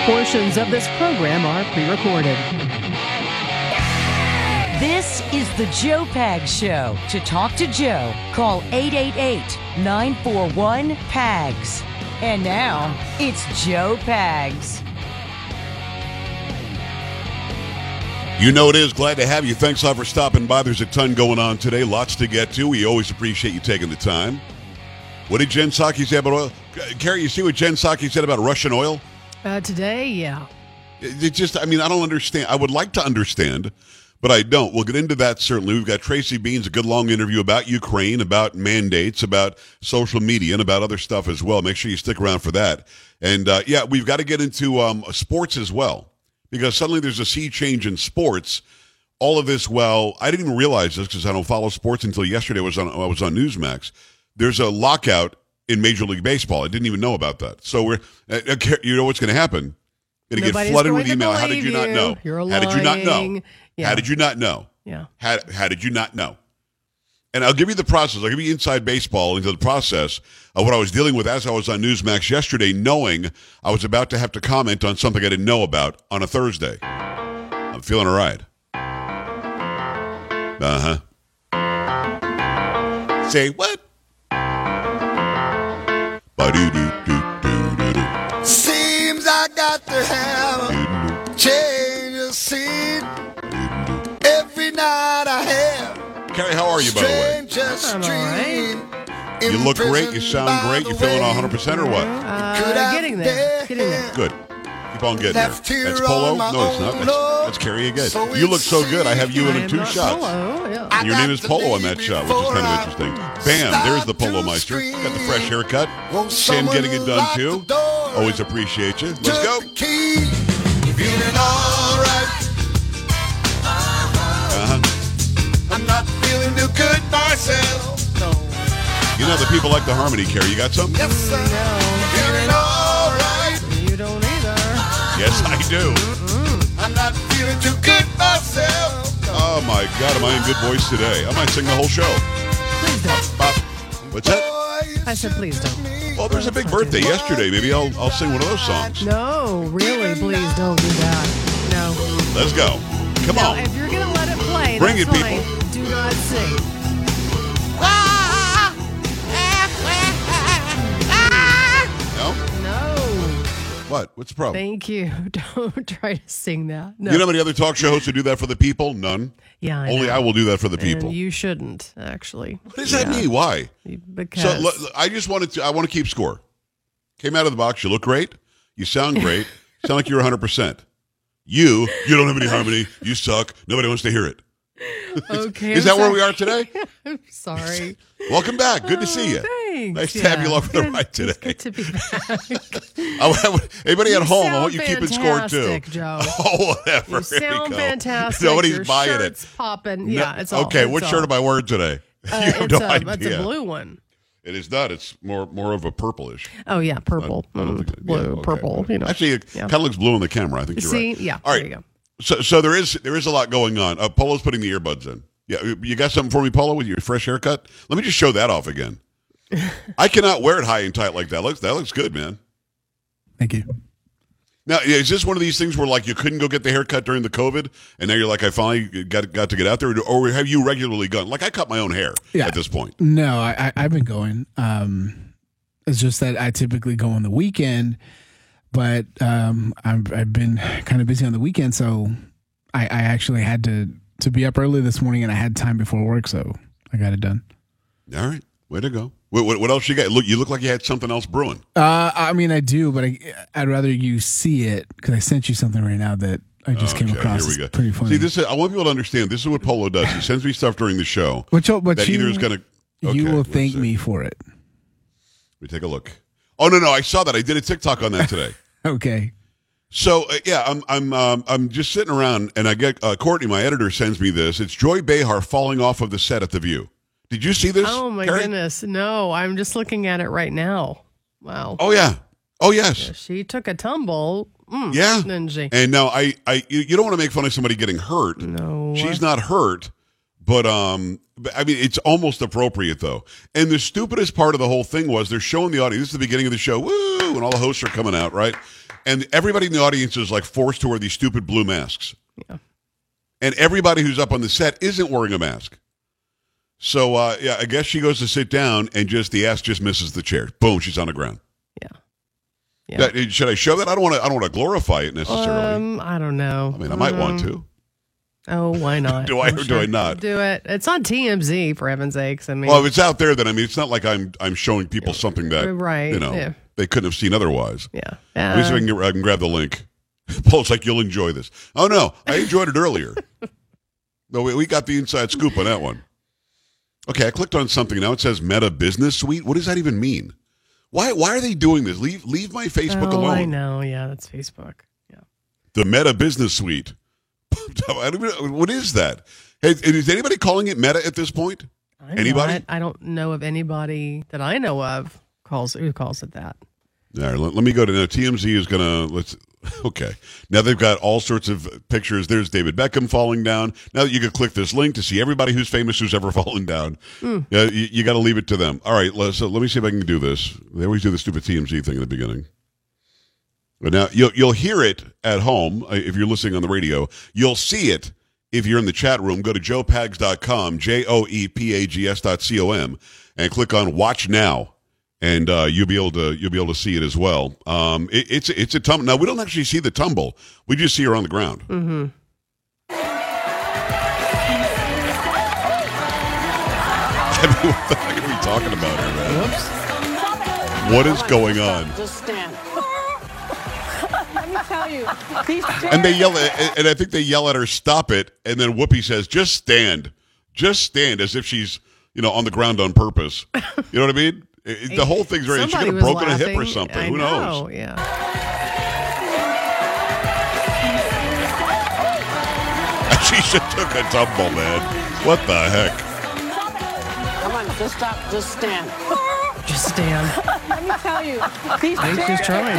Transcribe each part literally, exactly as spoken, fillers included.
Portions of this program are pre-recorded. This is the Joe Pags Show. To talk to Joe, call eight eight eight, nine four one, P A G S. And now, it's Joe Pags. You know it is. Glad to have you. Thanks a lot for stopping by. There's a ton going on today. Lots to get to. We always appreciate you taking the time. What did Jen Psaki say about oil? Carrie, you see what Jen Psaki said about Russian oil? Uh, today, yeah. It just, I mean, I don't understand. I would like to understand, but I don't. We'll get into that, certainly. We've got Tracy Beans, a good long interview about Ukraine, about mandates, about social media, and about other stuff as well. Make sure you stick around for that. And, uh, yeah, we've got to get into um, sports as well, because suddenly there's a sea change in sports. All of this, well, I didn't even realize this because I don't follow sports until yesterday. I was on, I was on Newsmax. There's a lockout in Major League Baseball. I didn't even know about that. So we're, uh, you know what's going to happen? Going to get flooded with email. How did you not know? You're how did you not know? Yeah. How did you not know? Yeah. How, how did you not know? And I'll give you the process. I'll give you inside baseball into the process of what I was dealing with as I was on Newsmax yesterday, knowing I was about to have to comment on something I didn't know about on a Thursday. I'm feeling all right. Uh-huh. Say what? Seems I got to have a change of scene every night I have. Carrie, how are you, by the way? I'm all right. You look great. You sound great. You feeling one hundred percent or what? Uh, getting there. Getting there. Good. Keep on getting there. That's Polo? No, it's not. That's, that's Carrie again. You look so good. I have you in a two shots. Polo, yeah. And your name is Polo on that shot, which is kind of interesting. Bam, there's the Polo Meister. Got the fresh haircut. Sam getting it done, too. Always appreciate you. Let's go. Feeling all right. Uh-huh. I'm not feeling too good myself. You know, the people like the harmony, Carrie. You got something? Yes, sir. Feeling all right. You don't either. Yes, I do. I'm not feeling too good myself. Oh, my God. Am I in good voice today? I might sing the whole show. Please don't. Bop. What's that? I said please don't. Well, there's a big birthday yesterday. Maybe I'll I'll sing one of those songs. No, really, please don't do that. No. Let's go. Come Now, on. if you're going to let it play, Bring that's it, fine. people. Do not sing. No? No. What? What's the problem? Thank you. Don't try to sing that. No. You know how many other talk show hosts who do that for the people? None. Yeah, I Only know. I will do that for the people. And you shouldn't, actually. What does that mean? Why? Because So l- I just wanted to. I want to keep score. Came out of the box. You look great. You sound great. You sound like you're one hundred percent. You, you don't have any harmony. You suck. Nobody wants to hear it. okay. Is I'm that where sorry. we are today? I'm sorry. Welcome back. Good to Oh, see you. Thanks. Nice to yeah. have you along for the Good- ride today. It's good to be back. I, I, anybody at You home, I sound want you keeping score too. fantastic, Joe. Oh, whatever. You Here we sound go. fantastic. Nobody's Your buying shirt's it. popping. Yeah, No- it's all. okay. it's What all. shirt am I wearing today? Uh, you have it's, no a, idea. it's a blue one. It is not. It's more more of a purplish. Oh yeah, purple, I don't Mm, think- blue, yeah, okay. purple. You know. Actually, it Yeah. kind of looks blue on the camera. I think you're See, right. yeah. All right. There you go. So, so there is there is a lot going on. Uh, Polo's putting the earbuds in. Yeah, you got something for me, Polo, with your fresh haircut? Let me just show that off again. I cannot wear it high and tight like that. Looks that looks good, man. Thank you. Now, is this one of these things where like you couldn't go get the haircut during the COVID, and now you're like, I finally got got to get out there, or have you regularly gone? Like I cut my own hair Yeah. at this point. No, I, I, I've been going. Um, it's just that I typically go on the weekend, but um, I've, I've been kind of busy on the weekend, so I, I actually had to, to be up early this morning, and I had time before work, so I got it done. All right, way to go. What, what, what else you got? Look, you look like you had something else brewing. Uh, I mean, I do, but I, I'd rather you see it because I sent you something right now that I just came Okay, across. Here we go. It's pretty funny. See, this is, I want people to understand. This is what Polo does. He sends me stuff during the show. Which, but that you, either is going to. you will let's thank see. me for it. Let me take a look. Oh no, no, I saw that. I did a TikTok on that today. Okay. So uh, yeah, I'm I'm um, I'm just sitting around, and I get uh, Courtney, my editor, sends me this. It's Joy Behar falling off of the set at The View. Did you see this? Oh my Carrie? goodness! No, I'm just looking at it right now. Wow. Oh yeah. Oh yes. She took a tumble. Mm, Yeah. Didn't she? And now I, I, you, you don't want to make fun of somebody getting hurt. No. She's not hurt, but um, but, I mean, it's almost appropriate though. And the stupidest part of the whole thing was they're showing the audience. This is the beginning of the show, woo, and all the hosts are coming out, right? and everybody in the audience is like forced to wear these stupid blue masks. Yeah. And everybody who's up on the set isn't wearing a mask. So, uh, yeah, I guess she goes to sit down and just the ass just misses the chair. Boom, she's on the ground. Yeah. Yeah. That, should I show that? I don't want to. I don't want to glorify it necessarily. Um, I don't know. I mean, I might um, want to. Oh, why not? Do I I'm or do I not? Do it. It's on T M Z for heaven's sakes. I mean, Well, if it's out there, then I mean, it's not like I'm I'm showing people something that right, you know yeah. they couldn't have seen otherwise. yeah. Let me see if I Uh, can, get, I can grab the link. Paul's like, you'll enjoy this. Oh no, I enjoyed it earlier. No, we, we got the inside scoop on that one. Okay, I clicked on something now. It says Meta Business Suite. What does that even mean? Why why are they doing this? Leave leave my Facebook oh, alone. I know. Yeah, that's Facebook. Yeah. The Meta Business Suite. I don't even- what is that? Hey, is anybody calling it Meta at this point? I'm Anybody? not- I don't know of anybody that I know of calls who calls it that. All right, let, let me go to now. T M Z is gonna let's. Okay, now they've got all sorts of pictures. There's David Beckham falling down. Now that you can click this link to see everybody who's famous who's ever fallen down. Mm. Yeah, you, you got to leave it to them. All right, let's, so let me see if I can do this. They always do the stupid T M Z thing in the beginning. But now you'll you'll hear it at home if you're listening on the radio. You'll see it if you're in the chat room. Go to joe pags dot com, J O E P A G S dot C O M, and click on Watch Now, and uh, you'll be able to you'll be able to see it as well. Um, it, it's it's a tumble. Now we don't actually see the tumble; we just see her on the ground. Mm-hmm. I mean, what the heck are we talking about here, man? Whoops. What is going on? Just stand. Let me tell you. These And they yell at, and I think they yell at her, "Stop it!" And then Whoopi says, "Just stand, just stand," as if she's you know on the ground on purpose. You know what I mean? It, the whole thing's right. She Somebody could have was broken a hip or laughing. something. I Who know, knows? Yeah. She should took a tumble, man. What the heck? Come on, just stop. Just stand. Just stand. Let me tell you. These I think she's chairs- trying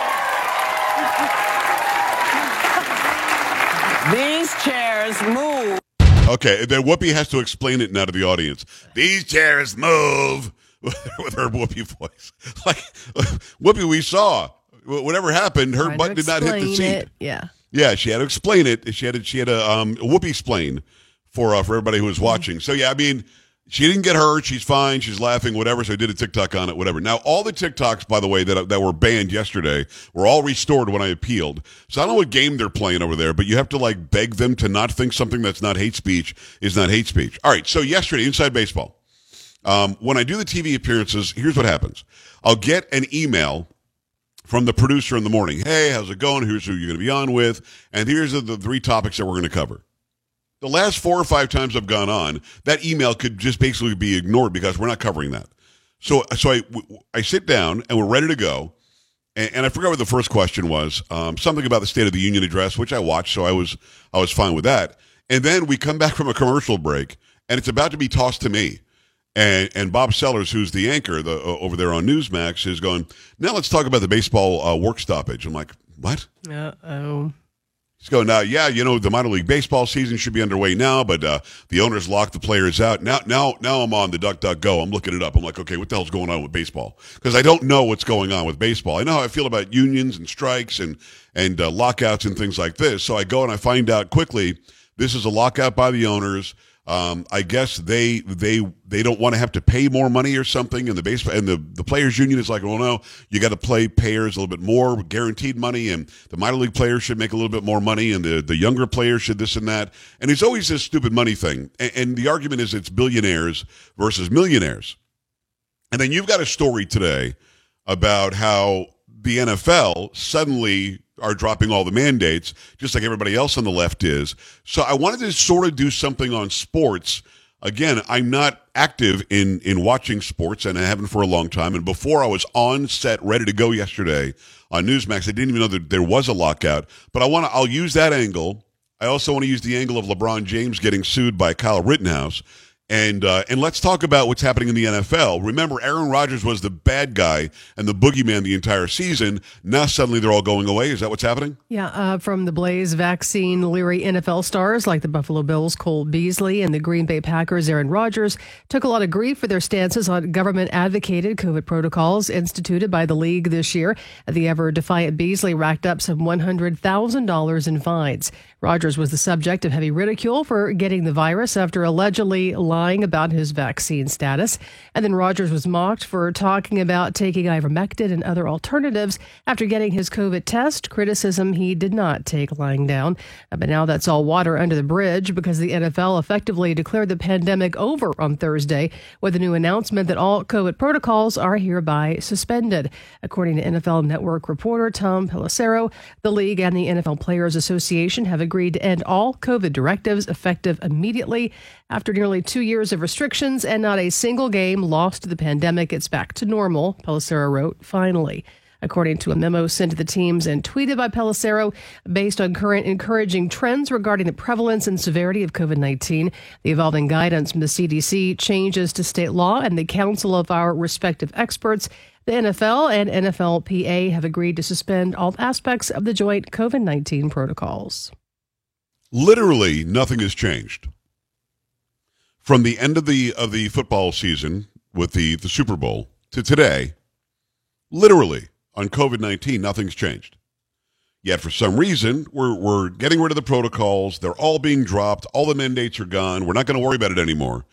to. These chairs move. Okay, and then Whoopi has to explain it now to the audience. These chairs move with her Whoopi voice. Like Whoopi, we saw whatever happened. Her Trying butt to did not hit the explain seat. it. Yeah. Yeah, she had to explain it. She had to, she had a um, Whoopi explain for uh, for everybody who was watching. So yeah, I mean, she didn't get hurt. She's fine. She's laughing. Whatever. So I did a TikTok on it. Whatever. Now all the TikToks, by the way, that that were banned yesterday were all restored when I appealed. So I don't know what game they're playing over there, but you have to like beg them to not think something that's not hate speech is not hate speech. All right. So yesterday, Inside Baseball, um, when I do the T V appearances, here's what happens. I'll get an email from the producer in the morning. Hey, how's it going? Here's who you're going to be on with. And here's the, the three topics that we're going to cover. The last four or five times I've gone on, that email could just basically be ignored because we're not covering that. So so I, I sit down and we're ready to go. And, and I forgot what the first question was. Um, something about the State of the Union address, which I watched, so I was I was fine with that. And then we come back from a commercial break, and it's about to be tossed to me. And and Bob Sellers, who's the anchor the, uh, over there on Newsmax, is going, now let's talk about the baseball uh, work stoppage. I'm like, what? Uh-oh. He's going, now, yeah, you know, the minor league baseball season should be underway now, but uh, the owners locked the players out. Now now, now I'm on the DuckDuckGo. I'm looking it up. I'm like, okay, what the hell's going on with baseball? Because I don't know what's going on with baseball. I know how I feel about unions and strikes and, and uh, lockouts and things like this. So I go and I find out quickly this is a lockout by the owners. Um, I guess they they they don't want to have to pay more money or something, and the baseball and the, the players union is like, well, no, you got to play payers a little bit more guaranteed money, and the minor league players should make a little bit more money, and the, the younger players should this and that, and it's always this stupid money thing, and, and the argument is it's billionaires versus millionaires, and then you've got a story today about how the N F L suddenly are dropping all the mandates, just like everybody else on the left is. So I wanted to sort of do something on sports. Again, I'm not active in, in watching sports, and I haven't for a long time. And before I was on set, ready to go yesterday on Newsmax, I didn't even know that there was a lockout. But I want to. I'll use that angle. I also want to use the angle of LeBron James getting sued by Kyle Rittenhouse. And uh, and let's talk about what's happening in the N F L. Remember, Aaron Rodgers was the bad guy and the boogeyman the entire season. Now suddenly they're all going away. Is that what's happening? Yeah, uh, from the Blaze vaccine-leery N F L stars like the Buffalo Bills' Cole Beasley and the Green Bay Packers' Aaron Rodgers took a lot of grief for their stances on government-advocated COVID protocols instituted by the league this year. The ever-defiant Beasley racked up some one hundred thousand dollars in fines. Rodgers was the subject of heavy ridicule for getting the virus after allegedly lying about his vaccine status. And then Rodgers was mocked for talking about taking ivermectin and other alternatives after getting his COVID test, criticism he did not take lying down. But now that's all water under the bridge because the N F L effectively declared the pandemic over on Thursday with a new announcement that all COVID protocols are hereby suspended. According to N F L Network reporter Tom Pelissero, the league and the N F L Players Association have agreed to end all COVID directives effective immediately. After nearly two years of restrictions and not a single game lost to the pandemic, it's back to normal, Pelissero wrote, finally. According to a memo sent to the teams and tweeted by Pelissero, based on current encouraging trends regarding the prevalence and severity of COVID nineteen, the evolving guidance from the C D C, changes to state law, and the counsel of our respective experts, the N F L and N F L P A have agreed to suspend all aspects of the joint COVID nineteen protocols. Literally nothing has changed. From the end of the of the football season with the, the Super Bowl to today, literally on COVID nineteen, nothing's changed. Yet for some reason, we're we're getting rid of the protocols. They're all being dropped. All the mandates are gone. We're not going to worry about it anymore.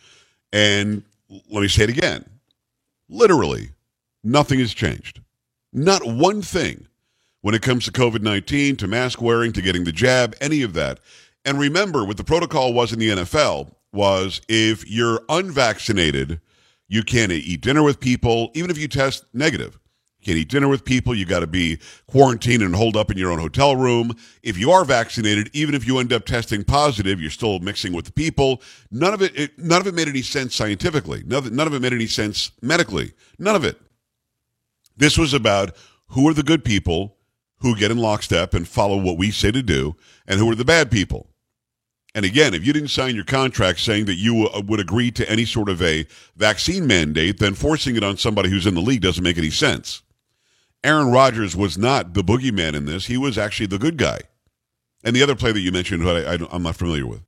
And let me say it again. Literally, nothing has changed. Not one thing when it comes to COVID nineteen, to mask wearing, to getting the jab, any of that. And remember, what the protocol was in the N F L was if you're unvaccinated, you can't eat dinner with people, even if you test negative. You can't eat dinner with people. You got to be quarantined and holed up in your own hotel room. If you are vaccinated, even if you end up testing positive, you're still mixing with the people. None of it, it none of it made any sense scientifically. None of it, none of it made any sense medically. None of it. This was about who are the good people who get in lockstep and follow what we say to do, and who are the bad people. And again, if you didn't sign your contract saying that you w- would agree to any sort of a vaccine mandate, then forcing it on somebody who's in the league doesn't make any sense. Aaron Rodgers was not the boogeyman in this. He was actually the good guy. And the other play that you mentioned, who I, I, I'm not familiar with.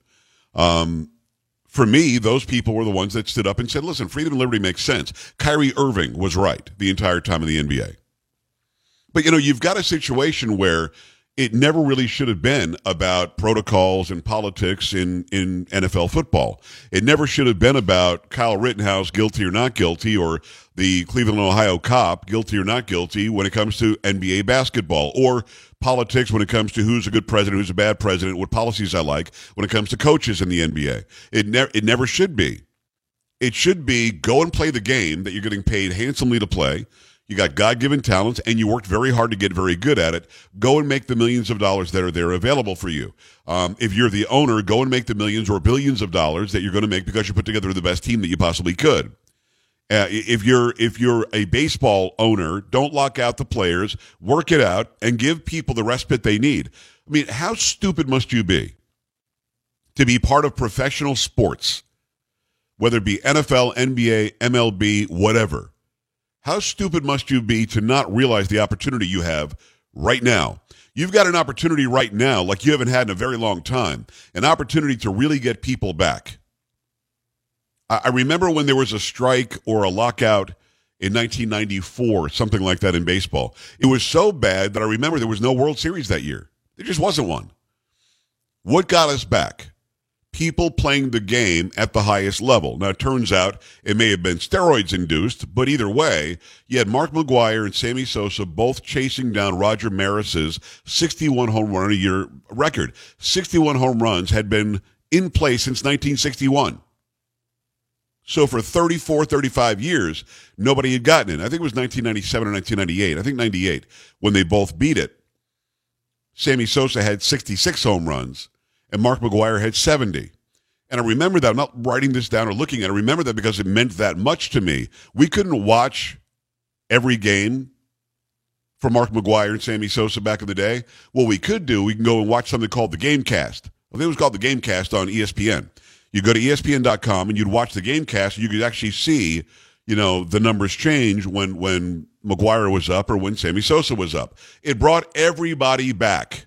Um, for me, those people were the ones that stood up and said, listen, freedom and liberty makes sense. Kyrie Irving was right the entire time in the N B A. But, you know, you've got a situation where it never really should have been about protocols and politics in, in N F L football. It never should have been about Kyle Rittenhouse guilty or not guilty, or the Cleveland, Ohio cop guilty or not guilty when it comes to N B A basketball, or politics when it comes to who's a good president, who's a bad president, what policies I like when it comes to coaches in the N B A. It, ne- it never should be. It should be go and play the game that you're getting paid handsomely to play. You got God-given talents, and you worked very hard to get very good at it. Go and make the millions of dollars that are there available for you. Um, if you're the owner, go and make the millions or billions of dollars that you're going to make because you put together the best team that you possibly could. Uh, if you're if you're a baseball owner, don't lock out the players. Work it out and give people the respite they need. I mean, how stupid must you be to be part of professional sports, whether it be N F L, N B A, M L B, whatever? How stupid must you be to not realize the opportunity you have right now? You've got an opportunity right now like you haven't had in a very long time, an opportunity to really get people back. I, I remember when there was a strike or a lockout in nineteen ninety-four, something like that in baseball. It was so bad that I remember there was no World Series that year. There just wasn't one. What got us back? People playing the game at the highest level. Now, it turns out it may have been steroids-induced, but either way, you had Mark McGwire and Sammy Sosa both chasing down Roger Maris's sixty-one home run a year record. sixty-one home runs had been in place since nineteen sixty-one. So for thirty-four, thirty-five years, nobody had gotten it. I think it was nineteen ninety-seven or nineteen ninety-eight. I think ninety-eight, when they both beat it. Sammy Sosa had sixty-six home runs, and Mark McGwire had seventy. And I remember that. I'm not writing this down or looking at it. I remember that because it meant that much to me. We couldn't watch every game for Mark McGwire and Sammy Sosa back in the day. What we could do, we can go and watch something called the Gamecast. I think it was called the Gamecast on E S P N. You go to E S P N dot com and you'd watch the game cast. You could actually see, you know, the numbers change when when McGuire was up or when Sammy Sosa was up. It brought everybody back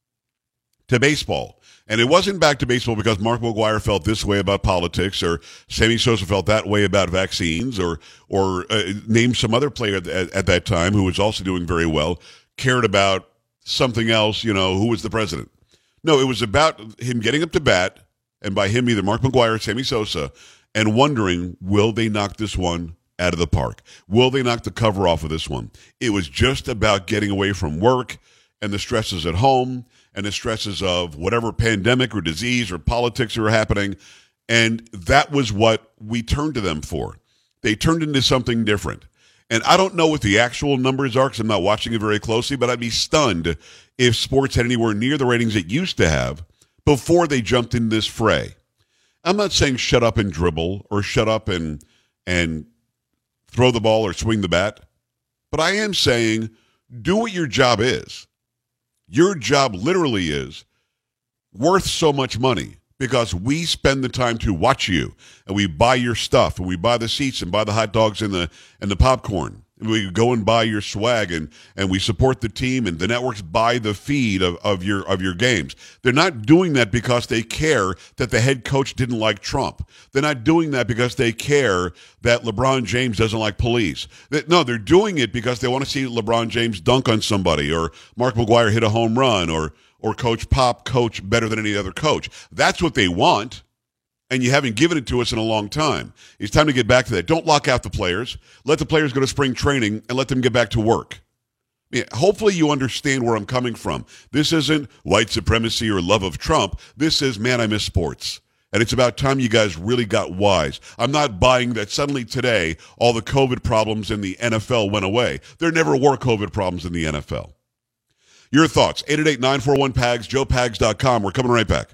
to baseball. And it wasn't back to baseball because Mark McGuire felt this way about politics or Sammy Sosa felt that way about vaccines or or uh, name some other player at, at that time who was also doing very well, cared about something else, you know, who was the president. No, it was about him getting up to bat, and by him either Mark McGuire or Sammy Sosa, and wondering, will they knock this one out of the park? Will they knock the cover off of this one? It was just about getting away from work and the stresses at home and the stresses of whatever pandemic or disease or politics are happening. And that was what we turned to them for. They turned into something different. And I don't know what the actual numbers are because I'm not watching it very closely, but I'd be stunned if sports had anywhere near the ratings it used to have before they jumped in this fray. I'm not saying shut up and dribble or shut up and and throw the ball or swing the bat, but I am saying do what your job is. Your job literally is worth so much money because we spend the time to watch you and we buy your stuff and we buy the seats and buy the hot dogs and the and the popcorn. And we go and buy your swag and, and we support the team and the networks buy the feed of, of your of your games. They're not doing that because they care that the head coach didn't like Trump. They're not doing that because they care that LeBron James doesn't like police. They, no, they're doing it because they want to see LeBron James dunk on somebody or Mark McGuire hit a home run or or Coach Pop coach better than any other coach. That's what they want. And you haven't given it to us in a long time. It's time to get back to that. Don't lock out the players. Let the players go to spring training and let them get back to work. Yeah, hopefully you understand where I'm coming from. This isn't white supremacy or love of Trump. This is, man, I miss sports. And it's about time you guys really got wise. I'm not buying that suddenly today all the COVID problems in the N F L went away. There never were COVID problems in the N F L. Your thoughts, eight eight eight, nine four one, P A G S, joe pags dot com. We're coming right back.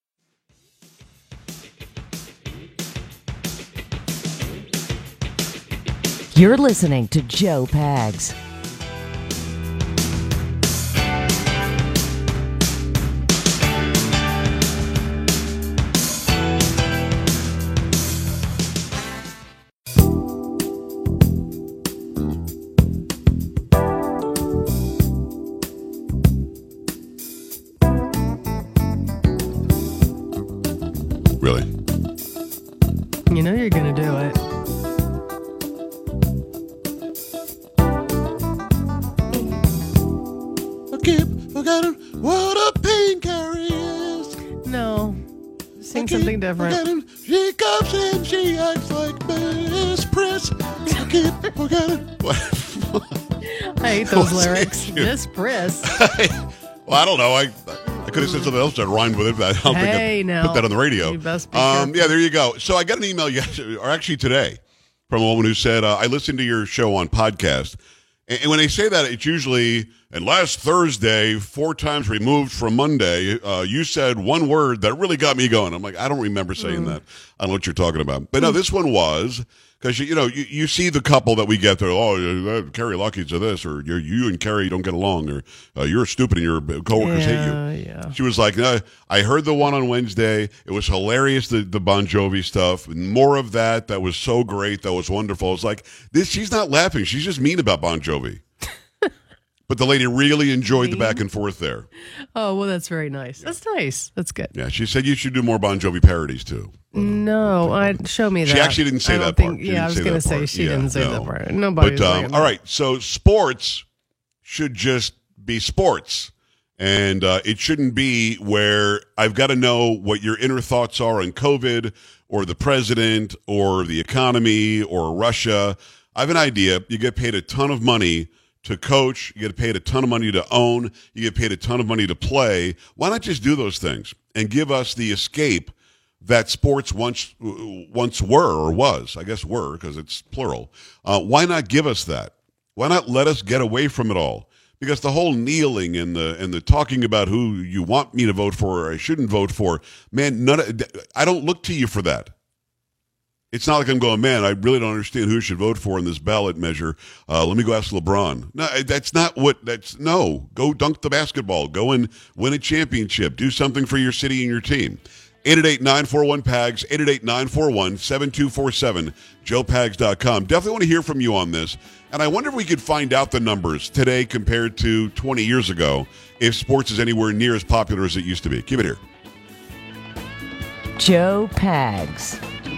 You're listening to Joe Pags. Really? You know you're going to do it. What a pain carries. No. Sing something different. She comes in, she acts like Miss Priss. I keep forgetting. I hate those lyrics. Miss Priss. Well, I don't know. I I could have said something else that rhymed with it, but I don't hey, think I now. put that on the radio. You best be um, careful. yeah, there you go. So I got an email yesterday, or actually today, from a woman who said, uh, I listened to your show on podcast. And when they say that, it's usually, and last Thursday, four times removed from Monday, uh, you said one word that really got me going. I'm like, I don't remember saying mm. that. I don't know what you're talking about. But no, this one was, because, you, you know, you, you see the couple that we get there, oh, Carrie Lucky's to this, or you you and Carrie don't get along, or uh, you're stupid and your coworkers yeah, hate you. Yeah. She was like, no, I heard the one on Wednesday. It was hilarious, the, the Bon Jovi stuff. More of that. That was so great. That was wonderful. It's like, this. She's not laughing. She's just mean about Bon Jovi. But the lady really enjoyed the back and forth there. Oh, well, that's very nice. That's nice. That's good. Yeah, she said you should do more Bon Jovi parodies, too. No, I, show me that. She actually didn't say I don't that think, part. She Yeah, didn't I was say going to that say part. she Yeah, didn't say no. that part. Nobody. But, um, all right, so sports should just be sports. And uh, it shouldn't be where I've got to know what your inner thoughts are on COVID or the president or the economy or Russia. I have an idea. You get paid a ton of money to coach, you get paid a ton of money to own, you get paid a ton of money to play. Why not just do those things and give us the escape that sports once once were or was? I guess were, because it's plural. Uh, why not give us that? Why not let us get away from it all? Because the whole kneeling and the and the talking about who you want me to vote for or I shouldn't vote for, man, none of, I don't look to you for that. It's not like I'm going, man, I really don't understand who should vote for in this ballot measure. Uh, let me go ask LeBron. No, that's not what, that's, no. Go dunk the basketball. Go and win a championship. Do something for your city and your team. eight eight eight, nine four one, P A G S, eight eight eight, nine four one, seven two four seven, joe pags dot com. Definitely want to hear from you on this. And I wonder if we could find out the numbers today compared to twenty years ago, if sports is anywhere near as popular as it used to be. Keep it here. Joe Pags.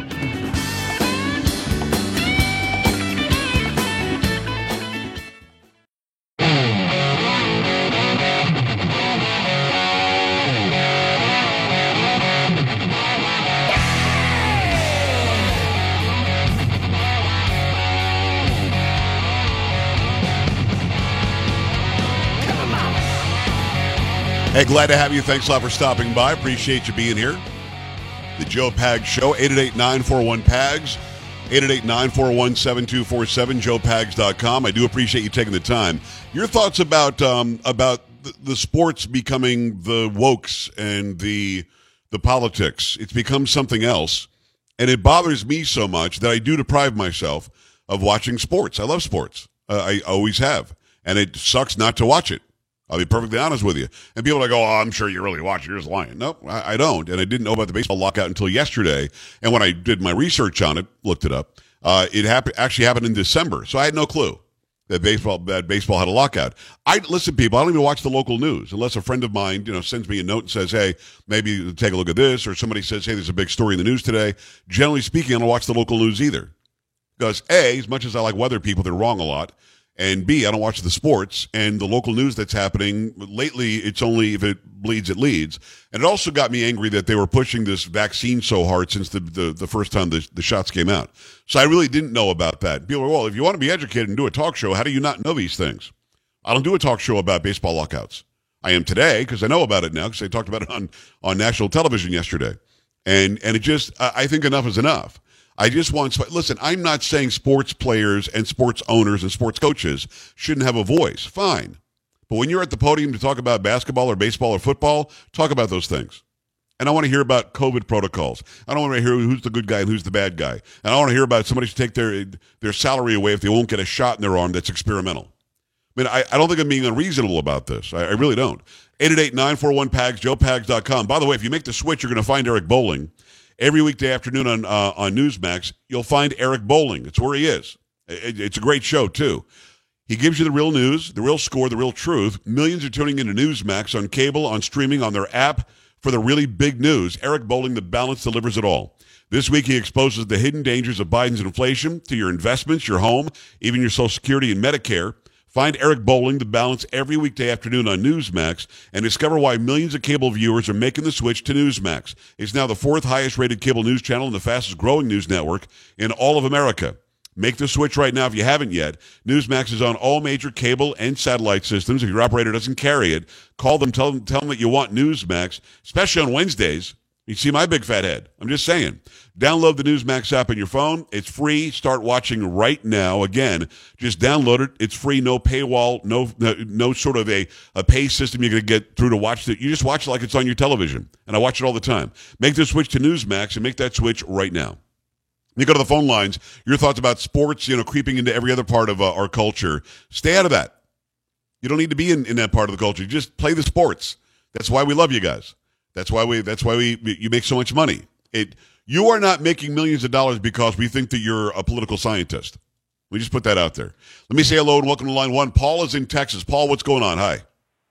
Hey, glad to have you. Thanks a lot for stopping by. Appreciate you being here. The Joe Pags Show, eight eight eight, nine four one, P A G S, eight eight eight, nine four one, seven two four seven, joe pags dot com. I do appreciate you taking the time. Your thoughts about um, about the, the sports becoming the wokes and the the politics. It's become something else, and it bothers me so much that I do deprive myself of watching sports. I love sports. Uh, I always have, and it sucks not to watch it. I'll be perfectly honest with you. And people are like, oh, I'm sure you really watch it. You're just lying. No, I, I don't. And I didn't know about the baseball lockout until yesterday. And when I did my research on it, looked it up, uh, it happened actually happened in December. So I had no clue that baseball that baseball had a lockout. I listen, people, I don't even watch the local news unless a friend of mine, you know, sends me a note and says, hey, maybe take a look at this, or somebody says, hey, there's a big story in the news today. Generally speaking, I don't watch the local news either. Because A, as much as I like weather people, they're wrong a lot. And B, I don't watch the sports and the local news that's happening. Lately, it's only if it bleeds, it leads. And it also got me angry that they were pushing this vaccine so hard since the, the, the first time the, the shots came out. So I really didn't know about that. People are, well, if you want to be educated and do a talk show, how do you not know these things? I don't do a talk show about baseball lockouts. I am today because I know about it now because they talked about it on, on national television yesterday. And, and it just, I think enough is enough. I just want, listen, I'm not saying sports players and sports owners and sports coaches shouldn't have a voice. Fine. But when you're at the podium to talk about basketball or baseball or football, talk about those things. And I want to hear about COVID protocols. I don't want to hear who's the good guy and who's the bad guy. And I want to hear about somebody should take their their salary away if they won't get a shot in their arm that's experimental. I mean, I, I don't think I'm being unreasonable about this. I, I really don't. eight eight eight, nine four one, P A G S, joe pags dot com. By the way, if you make the switch, you're going to find Eric Bowling. Every weekday afternoon on uh, on Newsmax, you'll find Eric Bowling. It's where he is. It, it's a great show, too. He gives you the real news, the real score, the real truth. Millions are tuning into Newsmax on cable, on streaming, on their app for the really big news. Eric Bowling, the balance delivers it all. This week, he exposes the hidden dangers of Biden's inflation to your investments, your home, even your Social Security and Medicare. Find Eric Bowling, The Balance, every weekday afternoon on Newsmax and discover why millions of cable viewers are making the switch to Newsmax. It's now the fourth highest-rated cable news channel and the fastest-growing news network in all of America. Make the switch right now if you haven't yet. Newsmax is on all major cable and satellite systems. If your operator doesn't carry it, call them, tell them, tell them that you want Newsmax, especially on Wednesdays. You see my big fat head. I'm just saying. Download the Newsmax app on your phone. It's free. Start watching right now. Again, just download it. It's free. No paywall. No no, no sort of a, a pay system you're going to get through to watch it. You just watch it like it's on your television. And I watch it all the time. Make the switch to Newsmax and make that switch right now. You go to the phone lines. Your thoughts about sports, you know, creeping into every other part of uh, our culture. Stay out of that. You don't need to be in, in that part of the culture. Just play the sports. That's why we love you guys. That's why we. That's why we. You make so much money. It. You are not making millions of dollars because we think that you're a political scientist. We just put that out there. Let me say hello and welcome to Line One. Paul is in Texas. Paul, what's going on? Hi.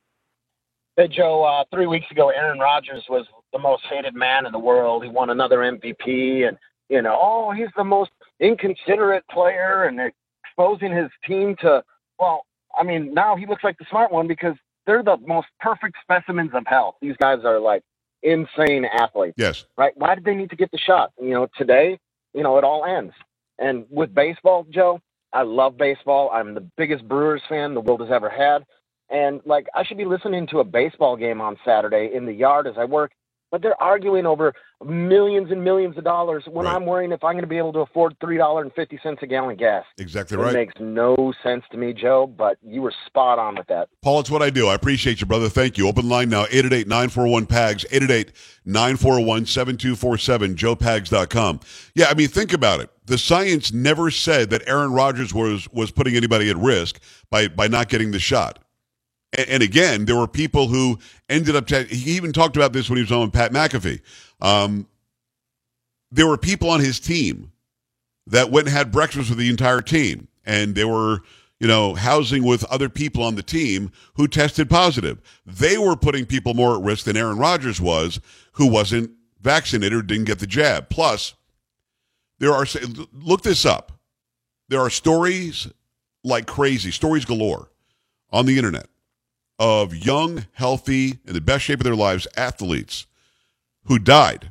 Hey, Joe. Uh, three weeks ago, Aaron Rodgers was the most hated man in the world. He won another M V P, and you know, oh, he's the most inconsiderate player, and they're exposing his team to. Well, I mean, now he looks like the smart one because they're the most perfect specimens of health. These guys are like insane athletes. Yes. Right? Why did they need to get the shot? You know, today, you know, it all ends. And with baseball, Joe, I love baseball. I'm the biggest Brewers fan the world has ever had. And, like, I should be listening to a baseball game on Saturday in the yard as I work, but they're arguing over millions and millions of dollars when right. I'm worrying if I'm going to be able to afford three dollars and fifty cents a gallon gas. Exactly it right. It makes no sense to me, Joe, but you were spot on with that. Paul, it's what I do. I appreciate you, brother. Thank you. Open line now, eight eight eight, nine four one, P A G S, eight eight eight, nine four one, seven two four seven, joe pags dot com. Yeah, I mean, think about it. The science never said that Aaron Rodgers was was putting anybody at risk by, by not getting the shot. And, and again, there were people who ended up, t- he even talked about this when he was on with Pat McAfee. Um, there were people on his team that went and had breakfast with the entire team. And they were, you know, housing with other people on the team who tested positive. They were putting people more at risk than Aaron Rodgers was, who wasn't vaccinated or didn't get the jab. Plus, there are, look this up. There are stories like crazy, stories galore on the internet of young, healthy, in the best shape of their lives athletes who died.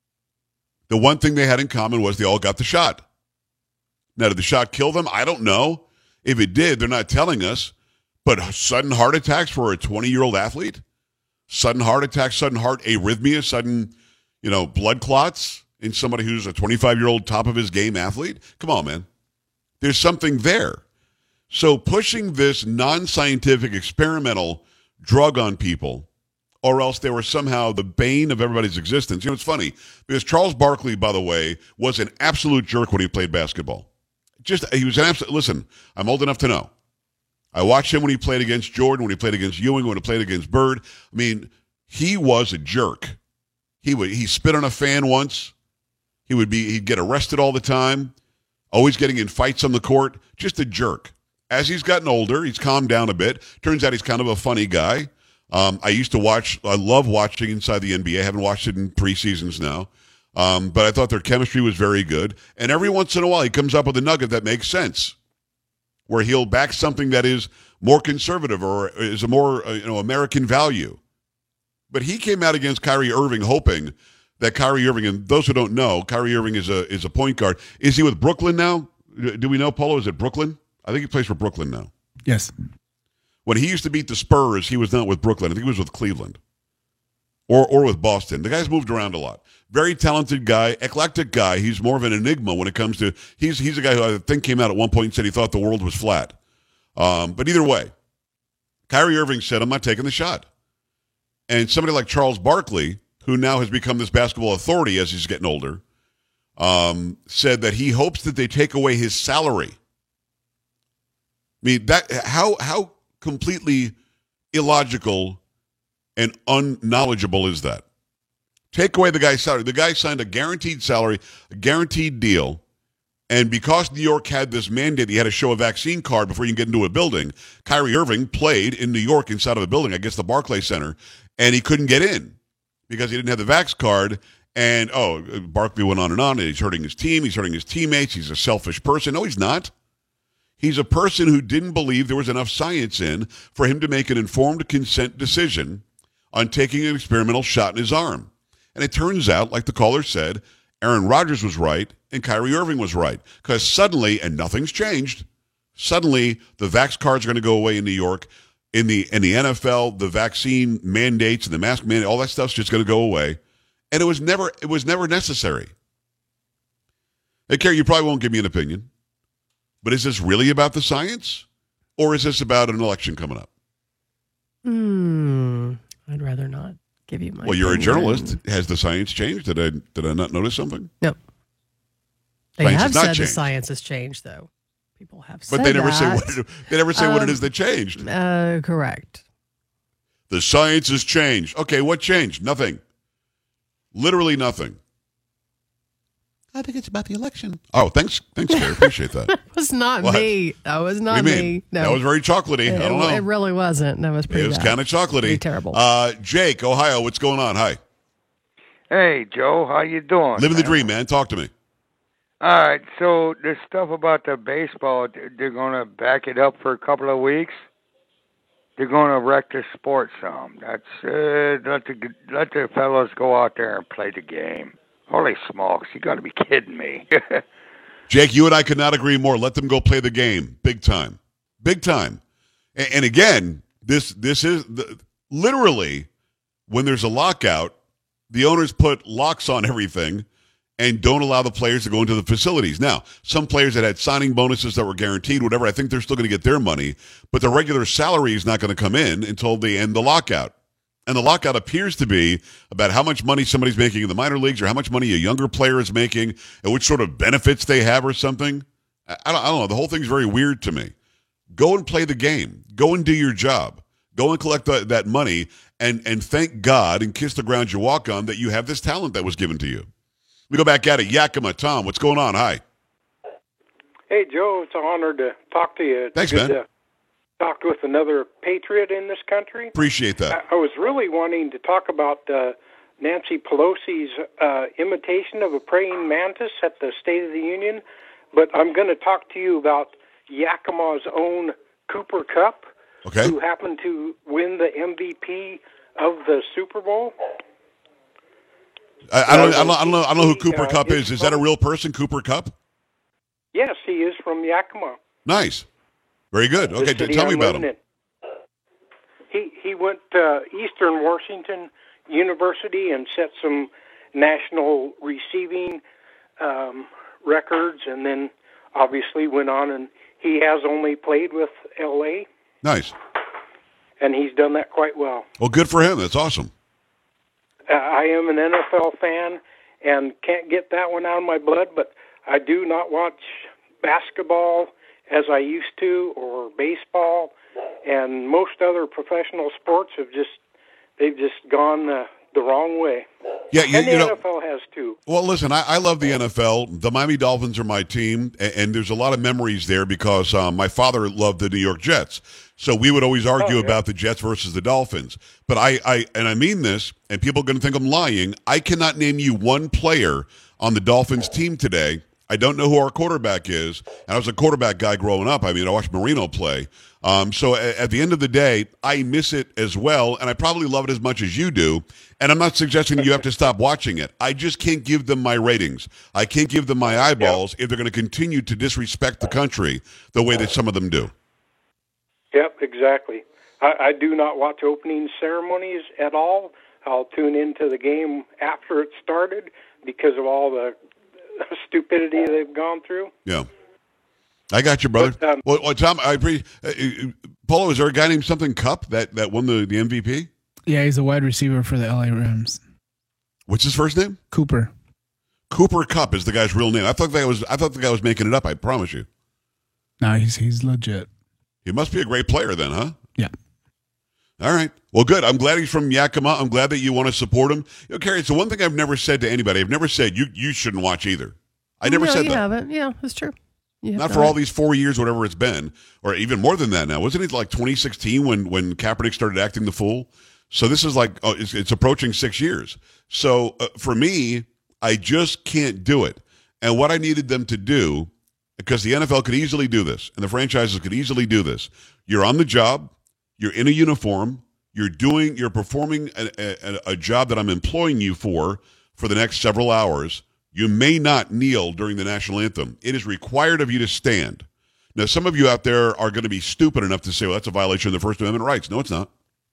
The one thing they had in common was they all got the shot. Now, did the shot kill them? I don't know. If it did, they're not telling us. But sudden heart attacks for a twenty-year-old athlete? Sudden heart attack, sudden heart arrhythmia, sudden, you know, blood clots in somebody who's a twenty-five-year-old top of his game athlete? Come on, man. There's something there. So pushing this non-scientific experimental drug on people, or else they were somehow the bane of everybody's existence. You know, it's funny, because Charles Barkley, by the way, was an absolute jerk when he played basketball. Just, he was an absolute, listen, I'm old enough to know. I watched him when he played against Jordan, when he played against Ewing, when he played against Bird. I mean, he was a jerk. He would, he spit on a fan once. He would be, he'd get arrested all the time, always getting in fights on the court. Just a jerk. As he's gotten older, he's calmed down a bit. Turns out he's kind of a funny guy. Um, I used to watch, I love watching Inside the N B A. I haven't watched it in three seasons now. Um, but I thought their chemistry was very good. And every once in a while, he comes up with a nugget that makes sense, where he'll back something that is more conservative or is a more uh, you know American value. But he came out against Kyrie Irving hoping that Kyrie Irving, and those who don't know, Kyrie Irving is a is a point guard. Is he with Brooklyn now? Do we know, Polo? Is it Brooklyn? I think he plays for Brooklyn now. Yes. When he used to beat the Spurs, he was not with Brooklyn. I think he was with Cleveland or or with Boston. The guy's moved around a lot. Very talented guy, eclectic guy. He's more of an enigma when it comes to – he's he's a guy who I think came out at one point and said he thought the world was flat. Um, but either way, Kyrie Irving said, I'm not taking the shot. And somebody like Charles Barkley, who now has become this basketball authority as he's getting older, um, said that he hopes that they take away his salary. I mean, that how how completely illogical and unknowledgeable is that? Take away the guy's salary. The guy signed a guaranteed salary, a guaranteed deal, and because New York had this mandate, he had to show a vaccine card before you can get into a building. Kyrie Irving played in New York inside of a building, I guess the Barclays Center, and he couldn't get in because he didn't have the vax card. And, oh, Barkley went on and on, and he's hurting his team, he's hurting his teammates, he's a selfish person. No, he's not. He's a person who didn't believe there was enough science in for him to make an informed consent decision on taking an experimental shot in his arm. And it turns out, like the caller said, Aaron Rodgers was right and Kyrie Irving was right. Because suddenly, and nothing's changed, suddenly the vax cards are going to go away in New York. In the in the N F L, the vaccine mandates and the mask mandate, all that stuff's just going to go away. And it was never it was never necessary. Hey, Kerry, you probably won't give me an opinion. But is this really about the science? Or is this about an election coming up? Hmm. I'd rather not give you my Well, you're a opinion. journalist. Has the science changed? Did I did I not notice something? No. They Science have has not said the changed. science has changed, though. People have said But they never that. say what it, they never say what it Um, is that changed. Uh, correct. The science has changed. Okay, what changed? Nothing. Literally nothing. I think it's about the election. Oh, thanks, thanks, Gary. Appreciate that. That was not What? me. That was What not do you mean? me. No, That was very chocolatey. it, I don't know. it really wasn't. That was pretty It was bad. kind of chocolatey. Pretty terrible. Uh, Jake, Ohio, what's going on? Hi. Hey, Joe, how you doing? Living the man? dream, man. Talk to me. All right, so this stuff about the baseball, they're going to back it up for a couple of weeks. They're going to wreck the sport some. That's uh, let the let the fellows go out there and play the game. Holy smokes, you got to be kidding me. Jake, you and I could not agree more. Let them go play the game. Big time. Big time. And, and again, this this is the, literally when there's a lockout, the owners put locks on everything and don't allow the players to go into the facilities. Now, some players that had signing bonuses that were guaranteed, whatever, I think they're still going to get their money, but the regular salary is not going to come in until they end the lockout. And the lockout appears to be about how much money somebody's making in the minor leagues or how much money a younger player is making and which sort of benefits they have or something. I don't, I don't know. The whole thing's very weird to me. Go and play the game. Go and do your job. Go and collect the, that money and, and thank God and kiss the ground you walk on that you have this talent that was given to you. We go back at it. Yakima, Tom, what's going on? Hi. Hey, Joe, it's an honor to talk to you. It's Thanks, good man. To talk with another patriot in this country. Appreciate that. I, I was really wanting to talk about uh, Nancy Pelosi's uh, imitation of a praying mantis at the State of the Union, but I'm going to talk to you about Yakima's own Cooper Kupp, okay, who happened to win the M V P of the Super Bowl. I, I, don't, I, don't, I, don't know, I don't know who Cooper Uh, Kupp it's is. Is that a real person, Cooper Kupp? Yes, he is from Yakima. Nice. Very good. the Okay, t- city tell me I'm about him. living in. He he went to Eastern Washington University and set some national receiving um, records, and then obviously went on, and he has only played with L A, Nice. and he's done that quite well. Well, good for him. That's awesome. Uh, I am an N F L fan and can't get that one out of my blood, but I do not watch basketball as I used to, or baseball, and most other professional sports have just they've just gone uh, the wrong way. Yeah, you, and the you know, N F L has too. Well, listen, I, I love the N F L. The Miami Dolphins are my team, and, and there's a lot of memories there because um, my father loved the New York Jets. So we would always argue Oh, yeah. about the Jets versus the Dolphins. But I, I and I mean this, and people are going to think I'm lying, I cannot name you one player on the Dolphins team today. I don't know who our quarterback is. And I was a quarterback guy growing up. I mean, I watched Marino play. Um, so at, at the end of the day, I miss it as well, and I probably love it as much as you do. And I'm not suggesting you have to stop watching it. I just can't give them my ratings. I can't give them my eyeballs if they're going to continue to disrespect the country the way that some of them do. Yep, exactly. I, I do not watch opening ceremonies at all. I'll tune into the game after it started because of all the stupidity they've gone through. Yeah. I got you, brother. But, um, well, well, Tom, I pre- uh, uh, Polo, is there a guy named something Cup that, that won the, the M V P? Yeah, he's a wide receiver for the L A Rams. What's his first name? Cooper. Cooper Kupp is the guy's real name. I thought the guy was I thought the guy was making it up, I promise you. No, he's he's legit. He must be a great player then, huh? Yeah. All right. Well, good. I'm glad he's from Yakima. I'm glad that you want to support him. You know, Carrie, it's the one thing I've never said to anybody. I've never said you you shouldn't watch either. I never no, said you that. haven't. Yeah, that's true. You have Not not. for all these four years, whatever it's been, or even more than that now. Wasn't it like twenty sixteen when, when Kaepernick started acting the fool? So this is like, oh, it's, it's approaching six years. So uh, for me, I just can't do it. And what I needed them to do, because the N F L could easily do this, and the franchises could easily do this. You're on the job, you're in a uniform, you're doing, you're performing a, a, a job that I'm employing you for for the next several hours. You may not kneel during the national anthem. It is required of you to stand. Now, some of you out there are going to be stupid enough to say, well, that's a violation of the First Amendment rights. No, it's not.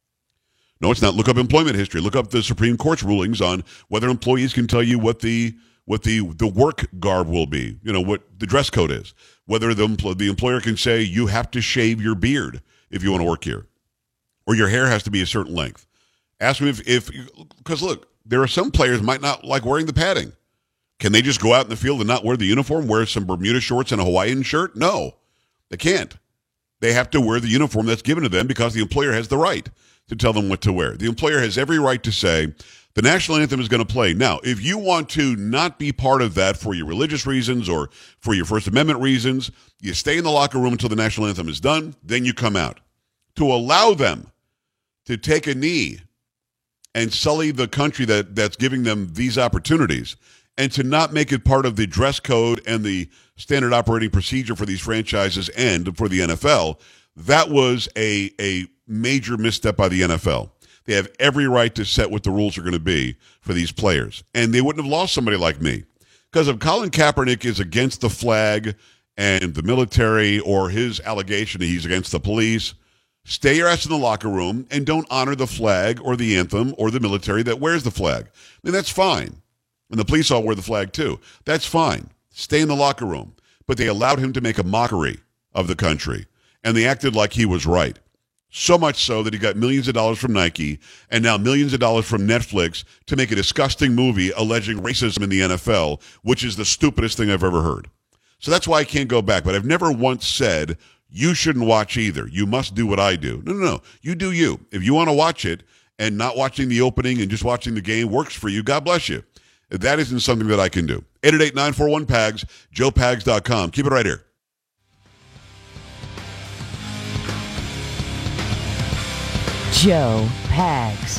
No, it's not. Look up employment history. Look up the Supreme Court's rulings on whether employees can tell you what the what the, the work garb will be, you know, what the dress code is, whether the, empl- the employer can say you have to shave your beard if you want to work here, or your hair has to be a certain length. Ask them if, if because look, there are some players might not like wearing the padding. Can they just go out in the field and not wear the uniform, wear some Bermuda shorts and a Hawaiian shirt? No, they can't. They have to wear the uniform that's given to them because the employer has the right to tell them what to wear. The employer has every right to say, the national anthem is going to play. Now, if you want to not be part of that for your religious reasons or for your First Amendment reasons, you stay in the locker room until the national anthem is done, then you come out. To allow them to take a knee and sully the country that, that's giving them these opportunities, and to not make it part of the dress code and the standard operating procedure for these franchises and for the N F L, that was a, a major misstep by the N F L. They have every right to set what the rules are going to be for these players. And they wouldn't have lost somebody like me. Because if Colin Kaepernick is against the flag and the military, or his allegation that he's against the police, stay your ass in the locker room and don't honor the flag or the anthem or the military that wears the flag. I mean, that's fine. And the police all wear the flag too. That's fine. Stay in the locker room. But they allowed him to make a mockery of the country. And they acted like he was right. So much so that he got millions of dollars from Nike and now millions of dollars from Netflix to make a disgusting movie alleging racism in the N F L, which is the stupidest thing I've ever heard. So that's why I can't go back. But I've never once said you shouldn't watch either. You must do what I do. No, no, no. You do you. If you want to watch it and not watching the opening and just watching the game works for you, God bless you. That isn't something that I can do. eight eight eight, nine four one, P A G S, joe pags dot com. Keep it right here. Joe Pags.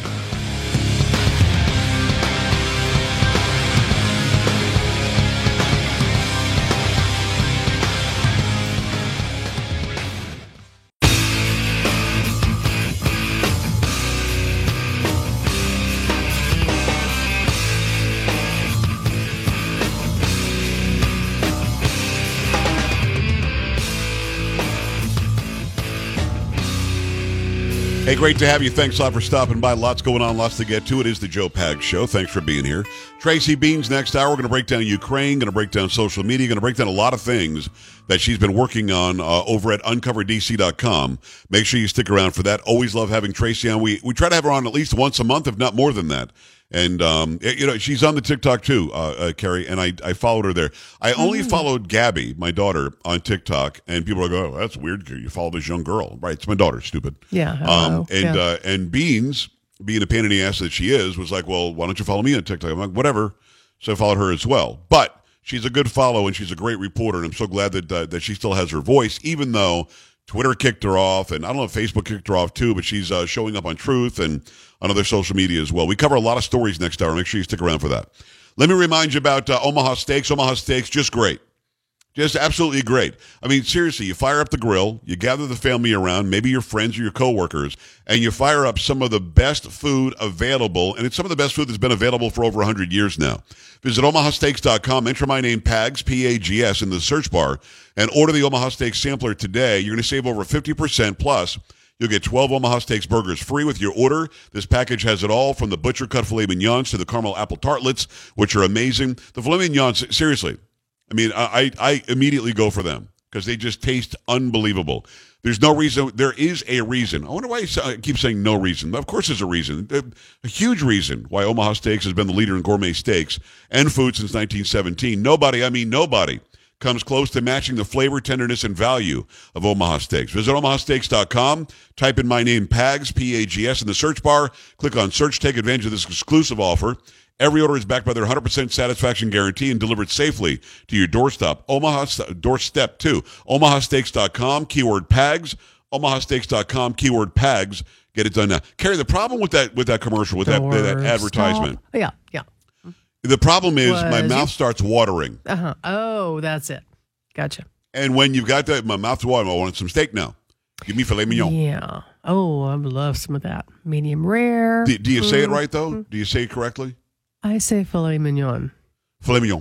Hey, great to have you. Thanks a lot for stopping by. Lots going on, lots to get to. It is the Joe Pags Show. Thanks for being here. Tracy Beans next hour. We're going to break down Ukraine, going to break down social media, going to break down a lot of things that she's been working on uh, over at uncover d c dot com. Make sure you stick around for that. Always love having Tracy on. We we try to have her on at least once a month, if not more than that. And, um, you know, she's on the TikTok too, uh, uh, Carrie, and I, I followed her there. I only mm. followed Gabby, my daughter, on TikTok, and people are going, oh, that's weird. You follow this young girl. Right, it's my daughter, stupid. Yeah. Um, and, yeah. Uh, and Beans, being a pain in the ass that she is, was like, well, why don't you follow me on TikTok? I'm like, whatever. So I followed her as well. But she's a good follow, and she's a great reporter, and I'm so glad that, uh, that she still has her voice, even though Twitter kicked her off, and I don't know if Facebook kicked her off too, but she's uh, showing up on Truth and on other social media as well. We cover a lot of stories next hour. Make sure you stick around for that. Let me remind you about uh, Omaha Steaks. Omaha Steaks, just great. Just absolutely great. I mean, seriously, you fire up the grill, you gather the family around, maybe your friends or your coworkers, and you fire up some of the best food available, and it's some of the best food that's been available for over one hundred years now. Visit omaha steaks dot com, enter my name, Pags, P A G S, in the search bar, and order the Omaha Steaks Sampler today. You're going to save over fifty percent, plus you'll get twelve Omaha Steaks burgers free with your order. This package has it all, from the butcher-cut filet mignons to the caramel apple tartlets, which are amazing. The filet mignons, seriously, I mean, I, I immediately go for them because they just taste unbelievable. There's no reason. There is a reason. I wonder why I keep saying no reason. Of course there's a reason. A huge reason why Omaha Steaks has been the leader in gourmet steaks and food since nineteen seventeen. Nobody, I mean nobody, comes close to matching the flavor, tenderness, and value of Omaha Steaks. Visit omaha steaks dot com, type in my name, Pags, P A G S, in the search bar, click on search, take advantage of this exclusive offer. Every order is backed by their one hundred percent satisfaction guarantee and delivered safely to your doorstep. Omaha doorstep too. omaha steaks dot com, keyword Pags. omaha steaks dot com, keyword Pags. Get it done now. Carrie, the problem with that with that commercial, with that, that advertisement. Stop. Yeah, yeah. The problem is Was my mouth you? starts watering. Uh-huh. Oh, that's it. Gotcha. And when you've got that, my mouth's watering. I want some steak now. Give me filet mignon. Yeah. Oh, I would love some of that. Medium rare. Do, do you say it right, though? Mm-hmm. Do you say it correctly? I say filet mignon. Filet mignon.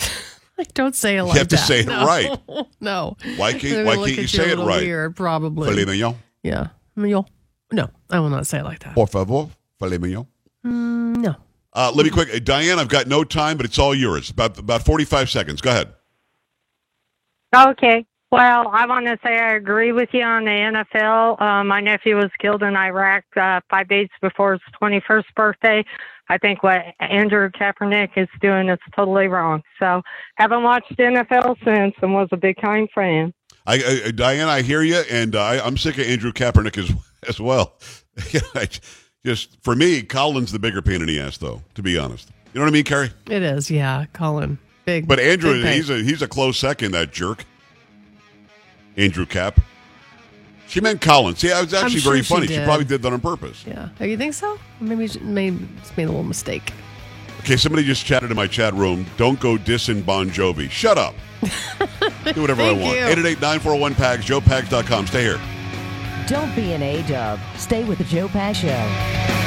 I don't say it like that. You have to say it no. right. No. Why can't, why can't you say it right? Weird, probably. Filet mignon. Yeah. Mignon. No, I will not say it like that. Por favor, filet mignon. Mm, no. Uh, let me quick. Uh, Diane, I've got no time, but it's all yours. About about forty-five seconds. Go ahead. Okay. Well, I want to say I agree with you on the N F L. Uh, my nephew was killed in Iraq uh, five days before his twenty-first birthday. I think what Andrew Kaepernick is doing is totally wrong. So haven't watched N F L since and was a big time fan. I, I, Diane, I hear you, and uh, I, I'm sick of Andrew Kaepernick as, as well. Just, for me, Colin's the bigger pain in the ass, though, to be honest. You know what I mean, Carrie? It is, yeah, Colin. Big. But Andrew, big he's a he's a close second, that jerk. Andrew Cap. She meant Colin. See, it was actually sure very she funny. She, did. probably did that on purpose. Yeah. Oh, you think so? Maybe she made, just made a little mistake. Okay, somebody just chatted in my chat room. Don't go dissing Bon Jovi. Shut up. Do whatever I want. eight eight eight, nine four one, P A G S, joe pags dot com. Stay here. Don't be an A-dub. Stay with the Joe Pags Show.